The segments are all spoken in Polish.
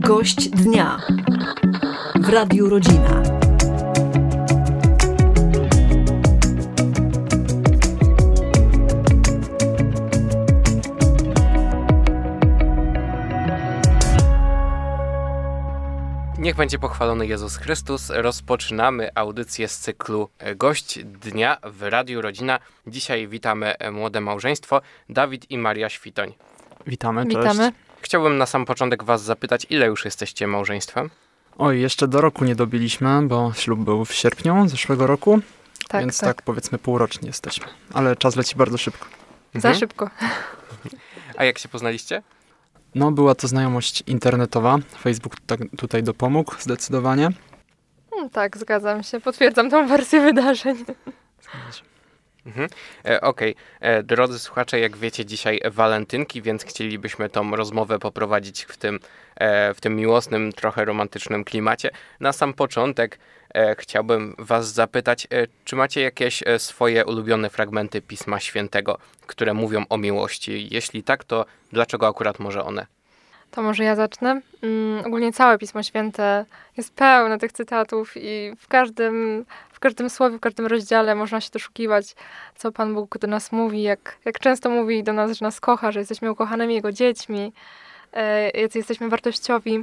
Gość dnia w Radiu Rodzina. Niech będzie pochwalony Jezus Chrystus. Rozpoczynamy audycję z cyklu Gość Dnia w Radiu Rodzina. Dzisiaj witamy młode małżeństwo Dawid i Maria Świtoń. Witamy, cześć. Witamy. Chciałbym na sam początek was zapytać, ile już jesteście małżeństwem? Oj, jeszcze do roku nie dobiliśmy, bo ślub był w sierpniu zeszłego roku, więc tak powiedzmy półrocznie jesteśmy. Ale czas leci bardzo szybko. Za szybko. A jak się poznaliście? No, była to znajomość internetowa. Facebook tutaj dopomógł zdecydowanie. Tak, zgadzam się. Potwierdzam tą wersję wydarzeń. Okej. Drodzy słuchacze, jak wiecie, dzisiaj walentynki, więc chcielibyśmy tą rozmowę poprowadzić w tym miłosnym, trochę romantycznym klimacie. Na sam początek chciałbym was zapytać, czy macie jakieś swoje ulubione fragmenty Pisma Świętego, które mówią o miłości? Jeśli tak, to dlaczego akurat może one? To może ja zacznę. Ogólnie całe Pismo Święte jest pełne tych cytatów i w każdym słowie, w każdym rozdziale można się doszukiwać, co Pan Bóg do nas mówi, jak często mówi do nas, że nas kocha, że jesteśmy ukochanymi Jego dziećmi, jacy jesteśmy wartościowi.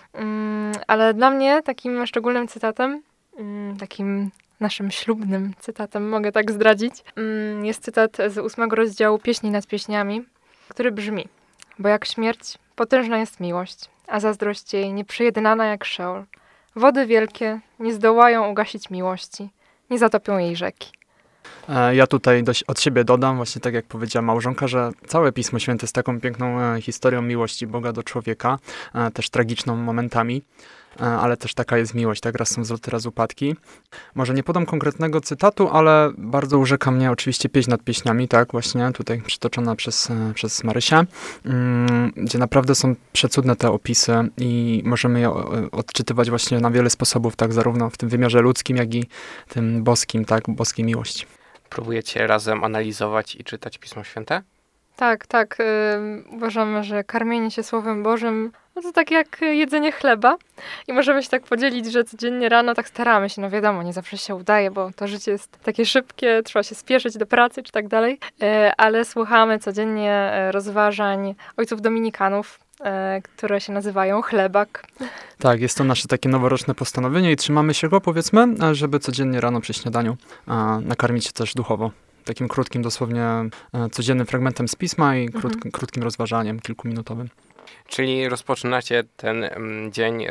Ale dla mnie takim szczególnym cytatem, takim naszym ślubnym cytatem, mogę tak zdradzić, jest cytat z 8 rozdziału Pieśni nad pieśniami, który brzmi: bo jak śmierć, potężna jest miłość, a zazdrość jej nieprzejednana jak Szeol. Wody wielkie nie zdołają ugasić miłości, nie zatopią jej rzeki. Ja tutaj od siebie dodam, właśnie tak jak powiedziała małżonka, że całe Pismo Święte jest taką piękną historią miłości Boga do człowieka, też tragiczną momentami, ale też taka jest miłość, tak? Raz są wzloty, raz upadki. Może nie podam konkretnego cytatu, ale bardzo urzeka mnie oczywiście Pieśń nad pieśniami, tak? Właśnie tutaj przytoczona przez Marysię, gdzie naprawdę są przecudne te opisy i możemy je odczytywać właśnie na wiele sposobów, tak? Zarówno w tym wymiarze ludzkim, jak i tym boskim, tak? Boskiej miłości. Próbujecie razem analizować i czytać Pismo Święte? Tak. Uważamy, że karmienie się Słowem Bożym to tak jak jedzenie chleba i możemy się tak podzielić, że codziennie rano tak staramy się, no wiadomo, nie zawsze się udaje, bo to życie jest takie szybkie, trzeba się spieszyć do pracy czy tak dalej, ale słuchamy codziennie rozważań ojców dominikanów, które się nazywają Chlebak. Tak, jest to nasze takie noworoczne postanowienie i trzymamy się go, powiedzmy, żeby codziennie rano przy śniadaniu nakarmić się też duchowo. Takim krótkim, dosłownie codziennym fragmentem z Pisma i krótkim rozważaniem, kilkuminutowym. Czyli rozpoczynacie ten dzień,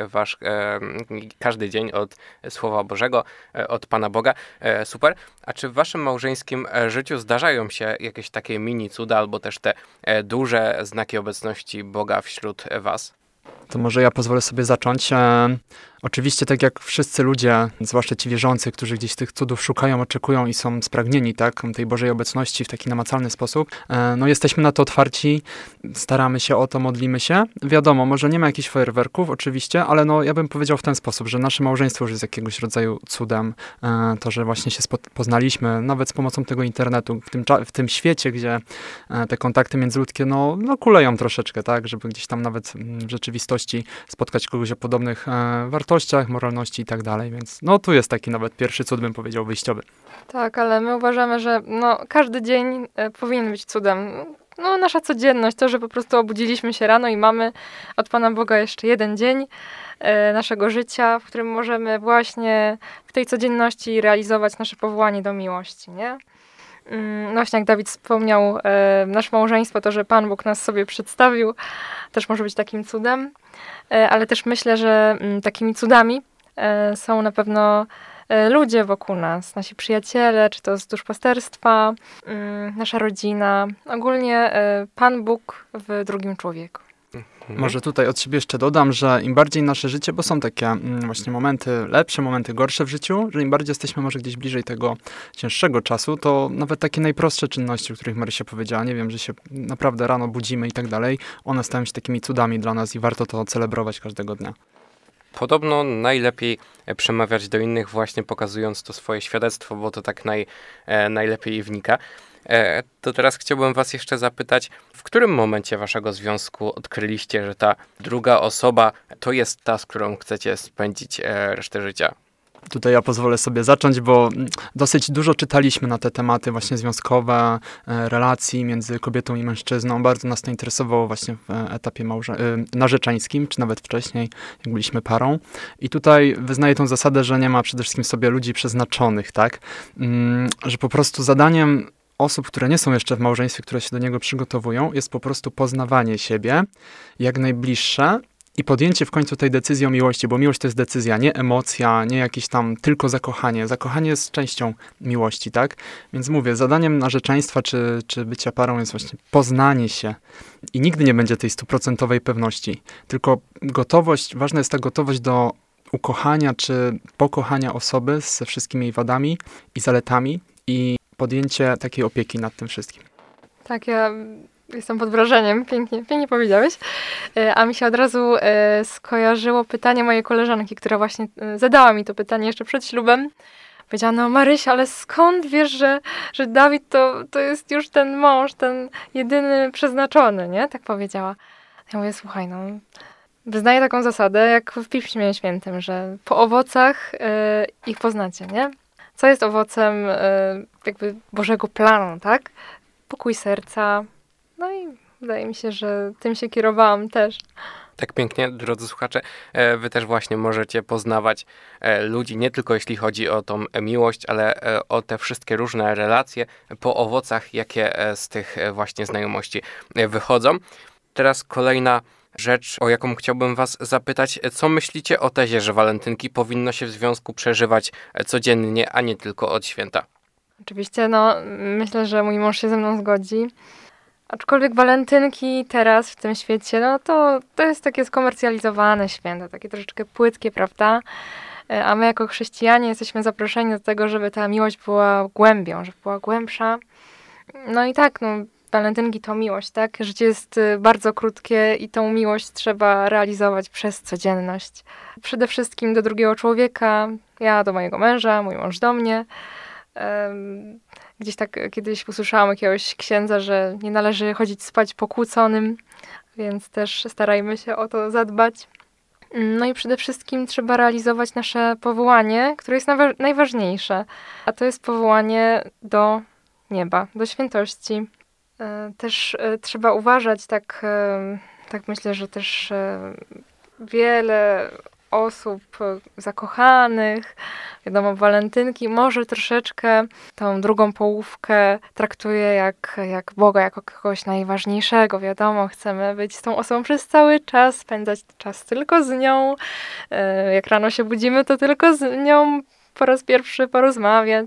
każdy dzień od Słowa Bożego, od Pana Boga. Super. A czy w waszym małżeńskim życiu zdarzają się jakieś takie mini cuda albo też te duże znaki obecności Boga wśród was? To może ja pozwolę sobie zacząć. Oczywiście, tak jak wszyscy ludzie, zwłaszcza ci wierzący, którzy gdzieś tych cudów szukają, oczekują i są spragnieni, tak, tej Bożej obecności w taki namacalny sposób, no jesteśmy na to otwarci, staramy się o to, modlimy się. Wiadomo, może nie ma jakichś fajerwerków, oczywiście, ale no ja bym powiedział w ten sposób, że nasze małżeństwo już jest jakiegoś rodzaju cudem. To, że właśnie się poznaliśmy, nawet z pomocą tego internetu, w tym świecie, gdzie te kontakty międzyludzkie, no kuleją troszeczkę, tak, żeby gdzieś tam nawet w rzeczywistości spotkać kogoś o podobnych wartościach, moralności i tak dalej, więc no tu jest taki nawet pierwszy cud, bym powiedział, wyjściowy. Tak, ale my uważamy, że każdy dzień powinien być cudem. Nasza codzienność, to, że po prostu obudziliśmy się rano i mamy od Pana Boga jeszcze jeden dzień naszego życia, w którym możemy właśnie w tej codzienności realizować nasze powołanie do miłości, nie? Właśnie jak Dawid wspomniał, nasze małżeństwo, to, że Pan Bóg nas sobie przedstawił, też może być takim cudem, ale też myślę, że takimi cudami są na pewno ludzie wokół nas, nasi przyjaciele, czy to z duszpasterstwa, nasza rodzina, ogólnie Pan Bóg w drugim człowieku. Może tutaj od siebie jeszcze dodam, że im bardziej nasze życie, bo są takie właśnie momenty lepsze, momenty gorsze w życiu, że im bardziej jesteśmy może gdzieś bliżej tego cięższego czasu, to nawet takie najprostsze czynności, o których Marysia powiedziała, nie wiem, że się naprawdę rano budzimy i tak dalej, one stają się takimi cudami dla nas i warto to celebrować każdego dnia. Podobno najlepiej przemawiać do innych właśnie pokazując to swoje świadectwo, bo to tak najlepiej wnika. To teraz chciałbym was jeszcze zapytać, w którym momencie waszego związku odkryliście, że ta druga osoba to jest ta, z którą chcecie spędzić resztę życia? Tutaj ja pozwolę sobie zacząć, bo dosyć dużo czytaliśmy na te tematy właśnie związkowe, relacji między kobietą i mężczyzną. Bardzo nas to interesowało właśnie w etapie narzeczeńskim, czy nawet wcześniej, jak byliśmy parą. I tutaj wyznaję tą zasadę, że nie ma przede wszystkim sobie ludzi przeznaczonych, tak? Że po prostu zadaniem osób, które nie są jeszcze w małżeństwie, które się do niego przygotowują, jest po prostu poznawanie siebie jak najbliższe i podjęcie w końcu tej decyzji o miłości, bo miłość to jest decyzja, nie emocja, nie jakieś tam tylko zakochanie. Zakochanie jest częścią miłości, tak? Więc mówię, zadaniem narzeczeństwa czy bycia parą jest właśnie poznanie się i nigdy nie będzie tej 100% pewności, tylko gotowość, ważna jest ta gotowość do ukochania czy pokochania osoby ze wszystkimi jej wadami i zaletami i podjęcie takiej opieki nad tym wszystkim. Tak, ja jestem pod wrażeniem, pięknie powiedziałeś. A mi się od razu skojarzyło pytanie mojej koleżanki, która właśnie zadała mi to pytanie jeszcze przed ślubem. Powiedziała, no Marysia, ale skąd wiesz, że Dawid to jest już ten mąż, ten jedyny przeznaczony, nie? Tak powiedziała. Ja mówię, słuchaj, no wyznaję taką zasadę, jak w Piśmie Świętym, że po owocach ich poznacie, nie? Co jest owocem jakby Bożego planu, tak? Pokój serca. No i wydaje mi się, że tym się kierowałam też. Tak pięknie, drodzy słuchacze, wy też właśnie możecie poznawać ludzi, nie tylko jeśli chodzi o tą miłość, ale o te wszystkie różne relacje po owocach, jakie z tych właśnie znajomości wychodzą. Teraz kolejna rzecz, o jaką chciałbym was zapytać. Co myślicie o tezie, że walentynki powinno się w związku przeżywać codziennie, a nie tylko od święta? Oczywiście, no myślę, że mój mąż się ze mną zgodzi. Aczkolwiek walentynki teraz w tym świecie, no to jest takie skomercjalizowane święto, takie troszeczkę płytkie, prawda? A my jako chrześcijanie jesteśmy zaproszeni do tego, żeby ta miłość była głębią, żeby była głębsza. No i tak, no walentynki to miłość, tak? Życie jest bardzo krótkie i tą miłość trzeba realizować przez codzienność. Przede wszystkim do drugiego człowieka, ja do mojego męża, mój mąż do mnie. Gdzieś tak kiedyś usłyszałam jakiegoś księdza, że nie należy chodzić spać pokłóconym, więc też starajmy się o to zadbać. No i przede wszystkim trzeba realizować nasze powołanie, które jest najważniejsze, a to jest powołanie do nieba, do świętości. Też trzeba uważać, tak myślę, że też wiele osób zakochanych, wiadomo, walentynki, może troszeczkę tą drugą połówkę traktuje jak Boga, jako kogoś najważniejszego. Wiadomo, chcemy być z tą osobą przez cały czas, spędzać czas tylko z nią. Jak rano się budzimy, to tylko z nią po raz pierwszy porozmawiać.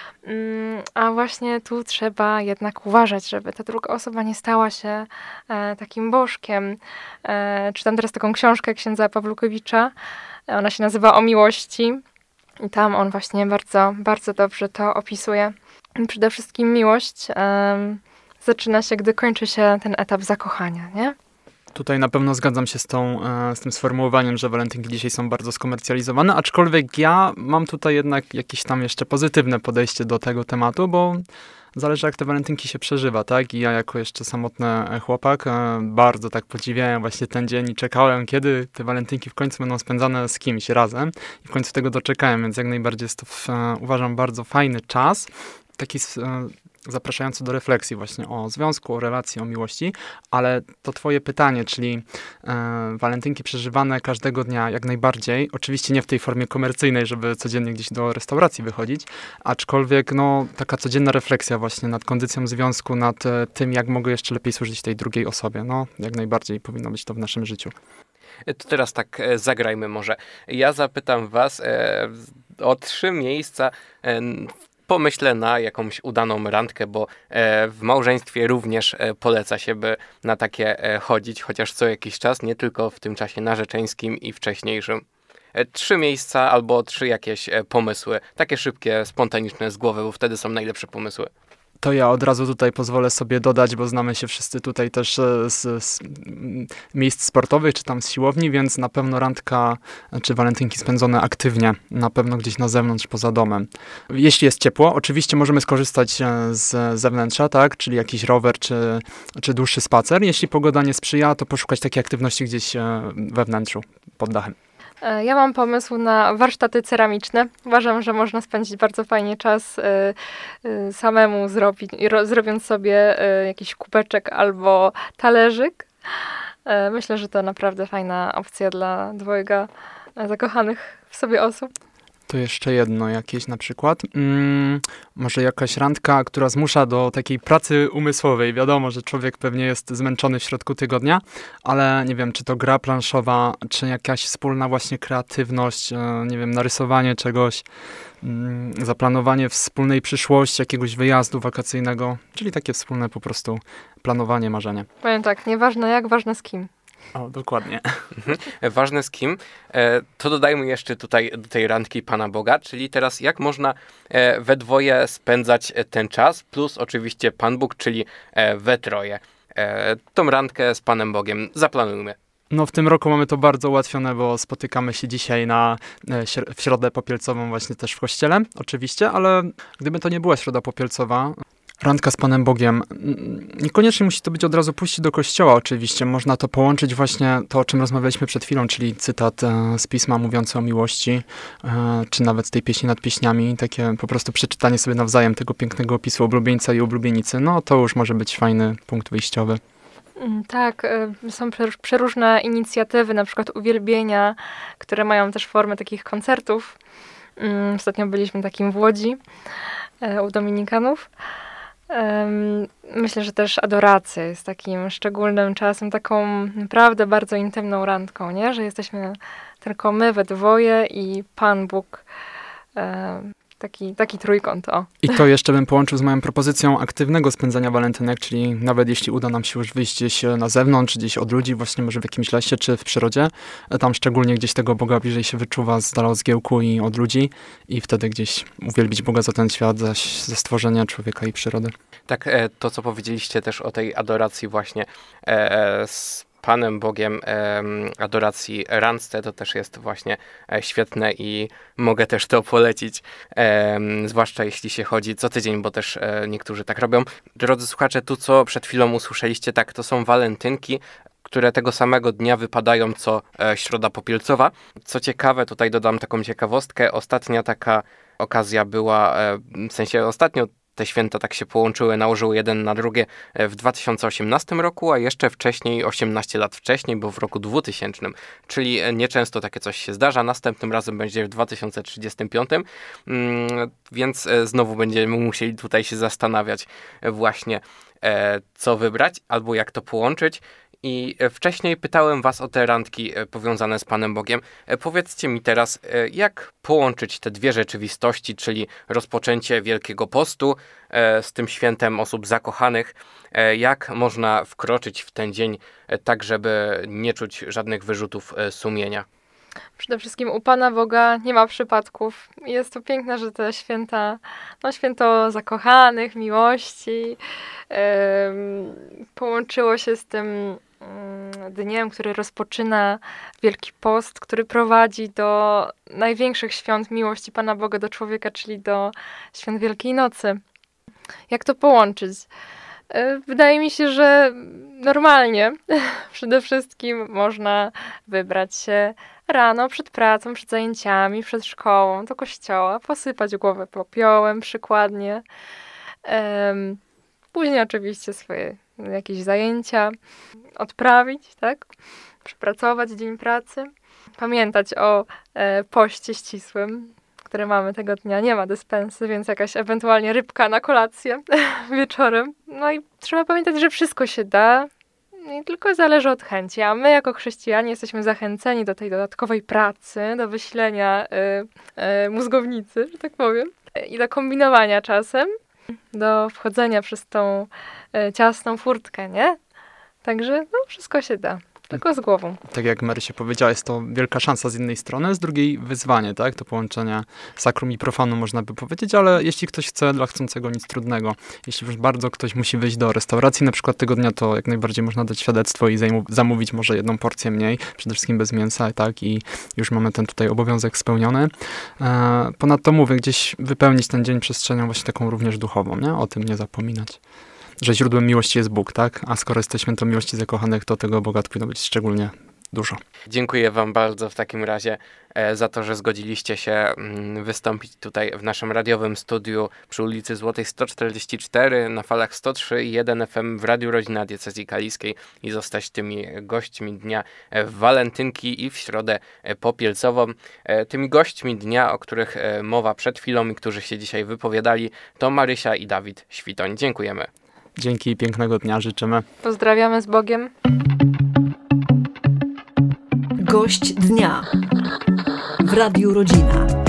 A właśnie tu trzeba jednak uważać, żeby ta druga osoba nie stała się takim bożkiem. Czytam teraz taką książkę księdza Pawłukowicza. Ona się nazywa O miłości. I tam on właśnie bardzo, bardzo dobrze to opisuje. Przede wszystkim miłość zaczyna się, gdy kończy się ten etap zakochania, nie? Tutaj na pewno zgadzam się z tym sformułowaniem, że walentynki dzisiaj są bardzo skomercjalizowane, aczkolwiek ja mam tutaj jednak jakieś tam jeszcze pozytywne podejście do tego tematu, bo zależy jak te walentynki się przeżywa, tak? I ja jako jeszcze samotny chłopak bardzo tak podziwiałem właśnie ten dzień i czekałem, kiedy te walentynki w końcu będą spędzane z kimś razem i w końcu tego doczekałem, więc jak najbardziej jest to uważam bardzo fajny czas, taki zapraszający do refleksji właśnie o związku, o relacji, o miłości, ale to twoje pytanie, czyli walentynki przeżywane każdego dnia jak najbardziej, oczywiście nie w tej formie komercyjnej, żeby codziennie gdzieś do restauracji wychodzić, aczkolwiek no taka codzienna refleksja właśnie nad kondycją związku, nad tym, jak mogę jeszcze lepiej służyć tej drugiej osobie, no jak najbardziej powinno być to w naszym życiu. To teraz tak zagrajmy może. Ja zapytam was o 3 miejsca, pomyślę na jakąś udaną randkę, bo w małżeństwie również poleca się, by na takie chodzić, chociaż co jakiś czas, nie tylko w tym czasie narzeczeńskim i wcześniejszym. 3 miejsca albo 3 jakieś pomysły, takie szybkie, spontaniczne z głowy, bo wtedy są najlepsze pomysły. To ja od razu tutaj pozwolę sobie dodać, bo znamy się wszyscy tutaj też z miejsc sportowych, czy tam z siłowni, więc na pewno randka czy walentynki spędzone aktywnie, na pewno gdzieś na zewnątrz, poza domem. Jeśli jest ciepło, oczywiście możemy skorzystać z zewnętrza, tak, czyli jakiś rower, czy dłuższy spacer. Jeśli pogoda nie sprzyja, to poszukać takiej aktywności gdzieś we wnętrzu, pod dachem. Ja mam pomysł na warsztaty ceramiczne. Uważam, że można spędzić bardzo fajnie czas samemu zrobiąc sobie jakiś kubeczek albo talerzyk. Myślę, że to naprawdę fajna opcja dla dwojga zakochanych w sobie osób. To jeszcze jedno jakieś na przykład. Może jakaś randka, która zmusza do takiej pracy umysłowej. Wiadomo, że człowiek pewnie jest zmęczony w środku tygodnia, ale nie wiem, czy to gra planszowa, czy jakaś wspólna właśnie kreatywność, nie wiem, narysowanie czegoś, zaplanowanie wspólnej przyszłości, jakiegoś wyjazdu wakacyjnego, czyli takie wspólne po prostu planowanie, marzenie. Powiem tak, nieważne jak, ważne z kim. O, dokładnie. Ważne z kim. To dodajmy jeszcze tutaj do tej randki Pana Boga, czyli teraz jak można we dwoje spędzać ten czas, plus oczywiście Pan Bóg, czyli we troje. Tą randkę z Panem Bogiem zaplanujmy. No w tym roku mamy to bardzo ułatwione, bo spotykamy się dzisiaj w Środę Popielcową właśnie też w kościele, oczywiście, ale gdyby to nie była Środa Popielcowa, randka z Panem Bogiem, niekoniecznie musi to być od razu pójście do kościoła oczywiście. Można to połączyć właśnie to, o czym rozmawialiśmy przed chwilą, czyli cytat z Pisma mówiący o miłości, czy nawet z tej pieśni nad pieśniami, takie po prostu przeczytanie sobie nawzajem tego pięknego opisu oblubieńca i oblubienicy. No to już może być fajny punkt wyjściowy. Tak, są przeróżne inicjatywy, na przykład uwielbienia, które mają też formę takich koncertów. Ostatnio byliśmy takim w Łodzi u Dominikanów. Myślę, że też adoracja jest takim szczególnym czasem, taką naprawdę bardzo intymną randką, nie? Że jesteśmy tylko my we dwoje i Pan Bóg. Taki trójkąt, o. I to jeszcze bym połączył z moją propozycją aktywnego spędzania walentynek, czyli nawet jeśli uda nam się już wyjść gdzieś na zewnątrz, gdzieś od ludzi, właśnie może w jakimś lesie czy w przyrodzie, tam szczególnie gdzieś tego Boga bliżej się wyczuwa z dala od zgiełku i od ludzi i wtedy gdzieś uwielbić Boga za ten świat, ze stworzenia człowieka i przyrody. Tak, to co powiedzieliście też o tej adoracji właśnie z Panem Bogiem, adoracji randce, to też jest właśnie świetne i mogę też to polecić, zwłaszcza jeśli się chodzi co tydzień, bo też niektórzy tak robią. Drodzy słuchacze, tu co przed chwilą usłyszeliście, tak, to są walentynki, które tego samego dnia wypadają co Środa Popielcowa. Co ciekawe, tutaj dodam taką ciekawostkę, ostatnia taka okazja była, w sensie ostatnio te święta tak się połączyły, nałożyły jeden na drugie w 2018 roku, a jeszcze wcześniej, 18 lat wcześniej, bo w roku 2000, czyli nieczęsto takie coś się zdarza. Następnym razem będzie w 2035, więc znowu będziemy musieli tutaj się zastanawiać właśnie, co wybrać albo jak to połączyć. I wcześniej pytałem was o te randki powiązane z Panem Bogiem. Powiedzcie mi teraz, jak połączyć te dwie rzeczywistości, czyli rozpoczęcie Wielkiego Postu z tym świętem osób zakochanych. Jak można wkroczyć w ten dzień tak, żeby nie czuć żadnych wyrzutów sumienia? Przede wszystkim u Pana Boga nie ma przypadków. Jest to piękne, że te święta, święto zakochanych, miłości, połączyło się z tym dniem, który rozpoczyna Wielki Post, który prowadzi do największych świąt miłości Pana Boga do człowieka, czyli do świąt Wielkiej Nocy. Jak to połączyć? Wydaje mi się, że normalnie. Przede wszystkim można wybrać się rano przed pracą, przed zajęciami, przed szkołą do kościoła, posypać głowę popiołem przykładnie. Później oczywiście swoje jakieś zajęcia odprawić, tak? Przepracować dzień pracy. Pamiętać o poście ścisłym, które mamy tego dnia. Nie ma dyspensy, więc jakaś ewentualnie rybka na kolację wieczorem. No i trzeba pamiętać, że wszystko się da i tylko zależy od chęci. A my jako chrześcijanie jesteśmy zachęceni do tej dodatkowej pracy, do wyślenia mózgownicy, że tak powiem, i do kombinowania czasem, do wchodzenia przez tą ciasną furtkę, nie? Także wszystko się da. tylko z głową. Tak jak Marysia powiedziała, jest to wielka szansa z jednej strony, z drugiej wyzwanie, tak? To połączenie sakrum i profanu można by powiedzieć, ale jeśli ktoś chce, dla chcącego nic trudnego. Jeśli już bardzo ktoś musi wyjść do restauracji na przykład tego dnia, to jak najbardziej można dać świadectwo i zamówić może jedną porcję mniej, przede wszystkim bez mięsa, tak? I już mamy ten tutaj obowiązek spełniony. Ponadto mówię, gdzieś wypełnić ten dzień przestrzenią właśnie taką również duchową, nie? O tym nie zapominać. Że źródłem miłości jest Bóg, tak? A skoro jesteśmy to miłości zakochanych, to tego Boga powinno być szczególnie dużo. Dziękuję wam bardzo w takim razie za to, że zgodziliście się wystąpić tutaj w naszym radiowym studiu przy ulicy Złotej 144 na falach 103,1 FM w Radiu Rodzina Diecezji Kaliskiej i zostać tymi gośćmi dnia w walentynki i w środę popielcową. Tymi gośćmi dnia, o których mowa przed chwilą i którzy się dzisiaj wypowiadali, to Marysia i Dawid Świtoń. Dziękujemy. Dzięki, pięknego dnia życzymy. Pozdrawiamy z Bogiem. Gość dnia w Radiu Rodzina.